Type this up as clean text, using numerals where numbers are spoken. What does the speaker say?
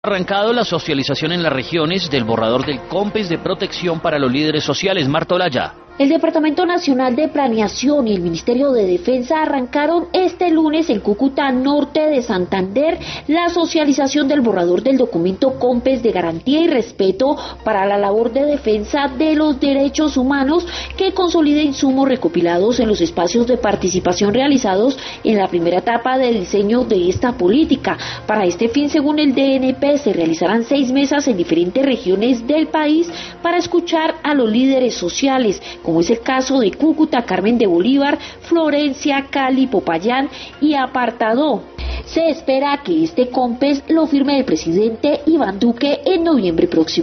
Arrancado la socialización en las regiones del borrador del COMPES de protección para los líderes sociales. Marta Olaya. El Departamento Nacional de Planeación y el Ministerio de Defensa arrancaron este lunes en Cúcuta, norte de Santander, la socialización del borrador del documento COMPES de garantía y respeto para la labor de defensa de los derechos humanos, que consolida insumos recopilados en los espacios de participación realizados en la primera etapa de diseño de esta política. Para este fin, según el DNP, se realizarán 6 mesas en diferentes regiones del país para escuchar a los líderes sociales, como es el caso de Cúcuta, Carmen de Bolívar, Florencia, Cali, Popayán y Apartadó. Se espera que este COMPES lo firme el presidente Iván Duque en noviembre próximo.